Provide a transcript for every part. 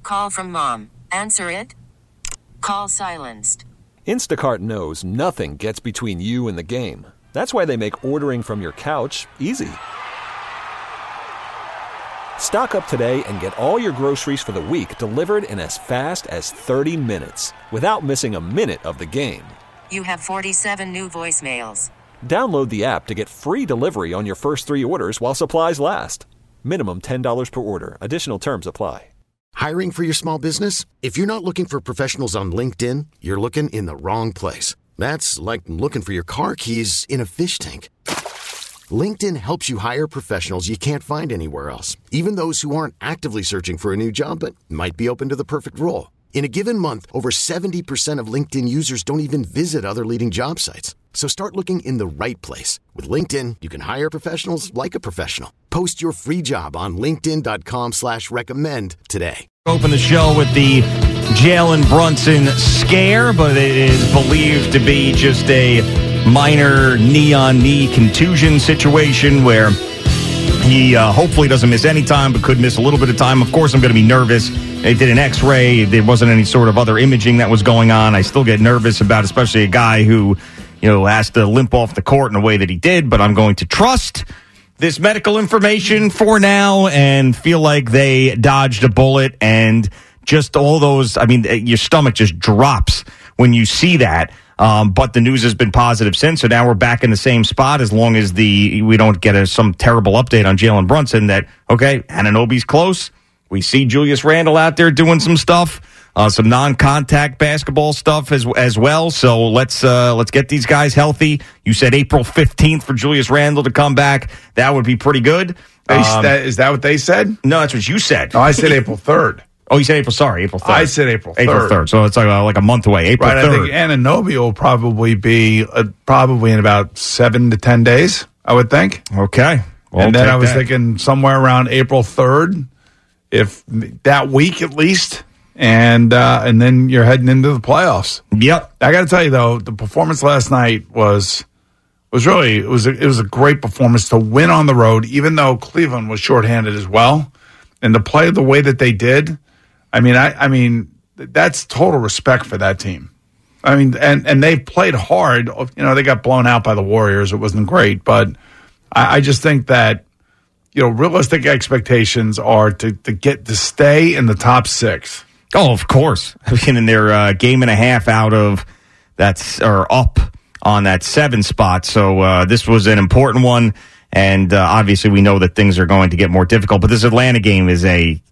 call from mom. Answer it. Call silenced. Instacart knows nothing gets between you and the game. That's why they make ordering from your couch easy. Stock up today and get all your groceries for the week delivered in as fast as 30 minutes without missing a minute of the game. You have 47 new voicemails. Download the app to get free delivery on your first 3 orders while supplies last. Minimum $10 per order. Additional terms apply. Hiring for your small business? If you're not looking for professionals on LinkedIn, you're looking in the wrong place. That's like looking for your car keys in a fish tank. LinkedIn helps you hire professionals you can't find anywhere else, even those who aren't actively searching for a new job but might be open to the perfect role. In a given month, over 70% of LinkedIn users don't even visit other leading job sites. So start looking in the right place. With LinkedIn, you can hire professionals like a professional. Post your free job on linkedin.com/recommend today. Open the show with the Jalen Brunson scare, but it is believed to be just a minor knee-on-knee contusion situation where he hopefully doesn't miss any time, but could miss a little bit of time. Of course, I'm going to be nervous. They did an X-ray. There wasn't any sort of other imaging that was going on. I still get nervous about especially a guy who, has to limp off the court in a way that he did, but I'm going to trust this medical information for now and feel like they dodged a bullet, and just all those, your stomach just drops when you see that. But the news has been positive since, so now we're back in the same spot as long as we don't get some terrible update on Jalen Brunson that, okay, Anunoby's close. We see Julius Randle out there doing some stuff, some non-contact basketball stuff as well. So let's get these guys healthy. You said April 15th for Julius Randle to come back. That would be pretty good. Is that what they said? No, that's what you said. No, I said April 3rd. Oh, you said April 3rd. I said April 3rd. April 3rd. So it's like a month away. April 3rd. I think Anunoby will probably be probably in about 7 to 10 days, I would think. Okay. Well, and then I was thinking somewhere around April 3rd, if that week at least, and then you're heading into the playoffs. Yep. I got to tell you though, the performance last night was really it was a great performance to win on the road, even though Cleveland was shorthanded as well, and to play the way that they did. I mean, that's total respect for that team. And they played hard. They got blown out by the Warriors. It wasn't great, but I just think that, realistic expectations are to stay in the top 6. Oh, of course. In their game and a half out of up on that 7 spot. So this was an important one, and obviously we know that things are going to get more difficult. But this Atlanta game is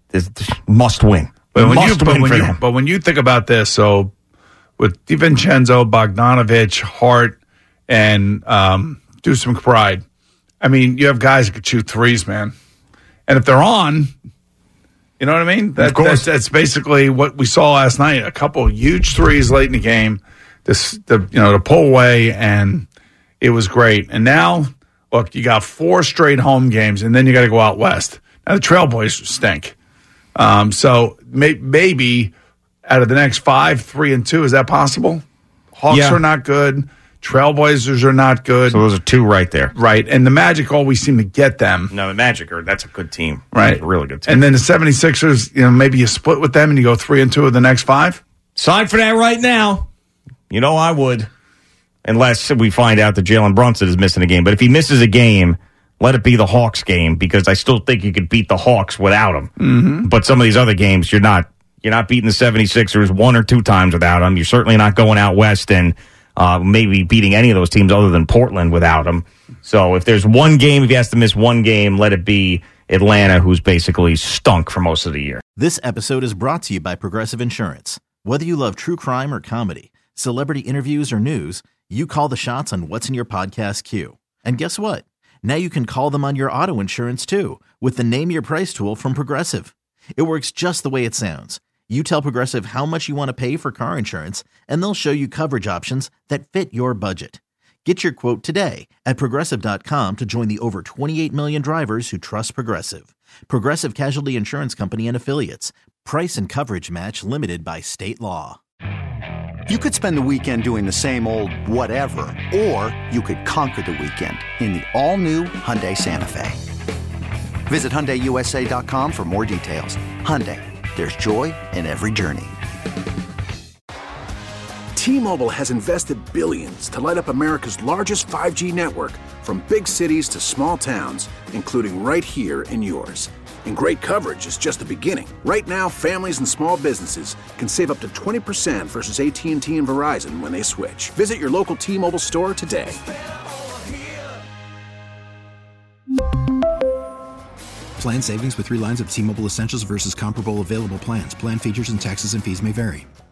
must win. But when you think about this, so with DiVincenzo, Bogdanovic, Hart, and Deuce McBride, you have guys that could shoot threes, man. And if they're on, you know what I mean? That's basically what we saw last night. A couple of huge threes late in the game, to pull away, and it was great. And now, look, you got 4 straight home games, and then you got to go out west. Now the Trailblazers stink. So maybe out of the next 5, 3-2, is that possible? Hawks are not good. Trailblazers are not good. So those are 2 right there. Right. And the Magic always seem to get them. No, the Magic that's a good team. Right. That's a really good team. And then the 76ers, maybe you split with them and you go 3-2 of the next 5? Sign for that right now. I would. Unless we find out that Jalen Brunson is missing a game. But if he misses a game, let it be the Hawks game, because I still think you could beat the Hawks without him. Mm-hmm. But some of these other games, you're not beating the 76ers 1 or 2 times without him. You're certainly not going out west and maybe beating any of those teams other than Portland without him. So if there's one game, if he has to miss one game, let it be Atlanta, who's basically stunk for most of the year. This episode is brought to you by Progressive Insurance. Whether you love true crime or comedy, celebrity interviews or news, you call the shots on what's in your podcast queue. And guess what? Now you can call them on your auto insurance too, with the Name Your Price tool from Progressive. It works just the way it sounds. You tell Progressive how much you want to pay for car insurance, and they'll show you coverage options that fit your budget. Get your quote today at Progressive.com to join the over 28 million drivers who trust Progressive. Progressive Casualty Insurance Company and Affiliates. Price and coverage match limited by state law. You could spend the weekend doing the same old whatever, or you could conquer the weekend in the all-new Hyundai Santa Fe. Visit HyundaiUSA.com for more details. Hyundai, There's joy in every journey. T-Mobile has invested billions to light up America's largest 5G network, from big cities to small towns, including right here in yours. And great coverage is just the beginning. Right now, families and small businesses can save up to 20% versus AT&T and Verizon when they switch. Visit your local T-Mobile store today. Plan savings with 3 lines of T-Mobile Essentials versus comparable available plans. Plan features and taxes and fees may vary.